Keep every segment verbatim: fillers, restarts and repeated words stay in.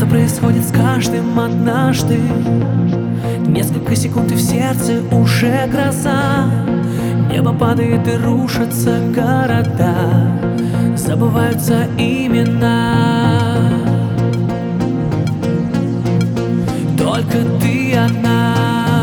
происходит с каждым однажды. Несколько секунд и в сердце уже гроза. Небо падает и рушатся города, забываются имена. Только ты одна.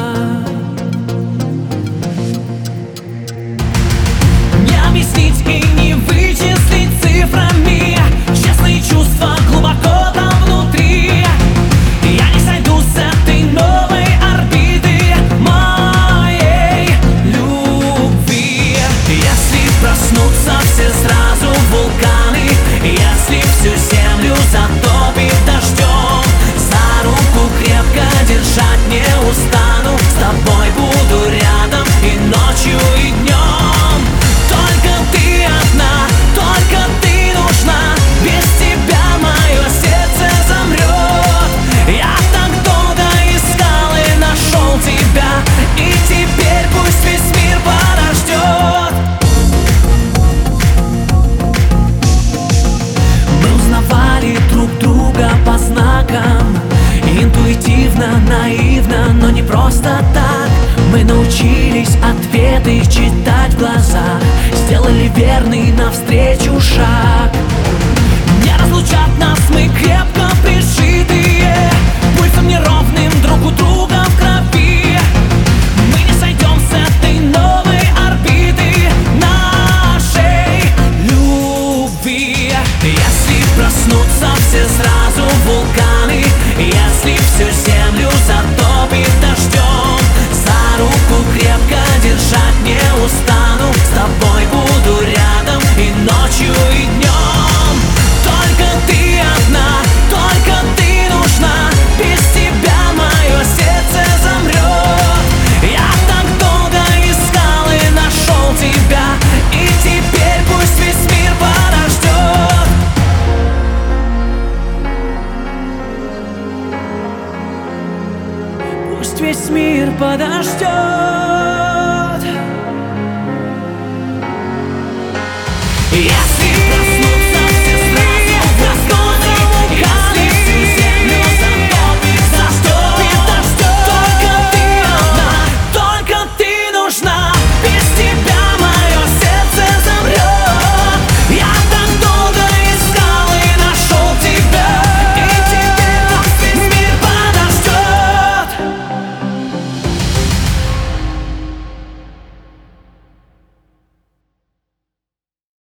Не объяснить и не вычислить цифрами честные чувства глубоко там внутри. Я не сойду с этой новой орбиты моей любви. Если проснутся все сразу вулканы, если всю землю затопит дождем, за руку крепко держать не устану. С тобой буду рядом и ночью, и днем. Только ты одна, только ты нужна. Без тебя мое сердце замрет. Я так долго искал и нашел тебя, и теперь пусть весь мир подождет. Мы узнавали друг друга по знакам, интуитивно, наивно, но не просто так. Мы научились ответы читать в глазах, сделали верный навстречу шаг. Не разлучат нас, мы крепко пришитые, пульсом неровным друг у друга в крови. Мы не сойдем с этой новой орбиты нашей любви. Если проснутся все сразу вулканы, если всю землю затопит дождем, за руку крепко держать не устану. С тобой буду рядом и ночью, и днем. Только ты одна, только ты нужна. Без тебя мое сердце замрет. Я так долго искал и нашел тебя, и теперь пусть весь мир подождет. Пусть весь мир подождет.